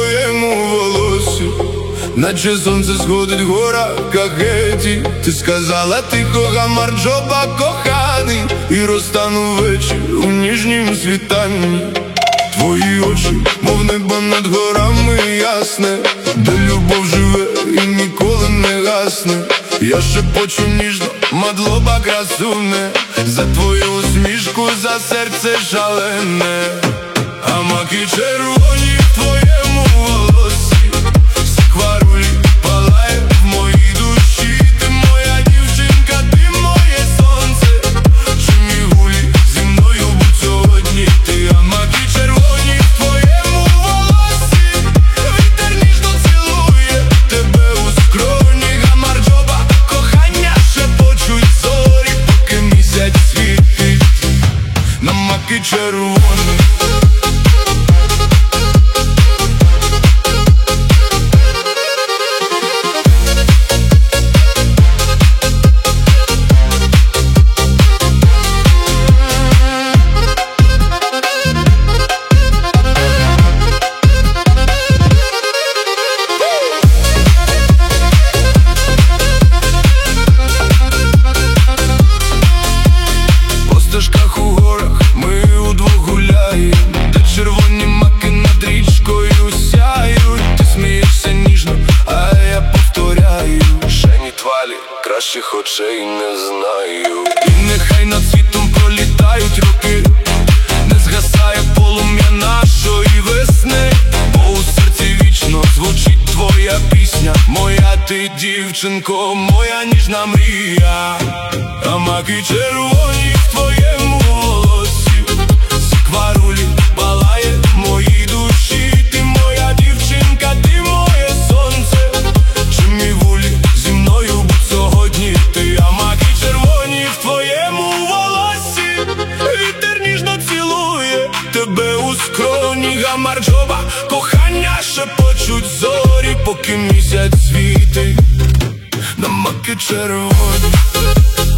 твоєму волосі, наче сонце сходить в горах Кахеті. Ти сказала тихо, Гамарджоба коханий, і розтану вечір у ніжнім світанні. Твої очі, мов небо над горами ясне, де любов живе і ніколи не гасне. Я шепочу ніжно, мадлоба красуне, за твою усмішку, за серце шалене. А маки червоні в твоєму волосі, сакварулі палає в моїй душі. Ти моя дівчинка, ти моє сонце, чи мій гулі зі мною будь сьогодні ти. А маки червоні в твоєму волосі, вітер ніжно цілує тебе у скроні. Гамарджоба кохання шепочуть зорі, поки місяць світить на маки червоні. Кращих очей не знаю. І нехай над світом пролітають роки, не згасає полум'я нашої весни, бо у серці вічно звучить твоя пісня. Моя ти, дівчинко, моя ніжна мрія. А маки червоні в твоєму волосі, сакварулі палає в моїй душі. Ти моя дівчинка, ти моє сонце, чи мій вулі зі мною будь сьогодні ти. А маки червоні в твоєму волосі, вітер ніжно цілує тебе у скроні. Гамарджоба кохання шепочуть зорі, поки місяць світить на маки червоні.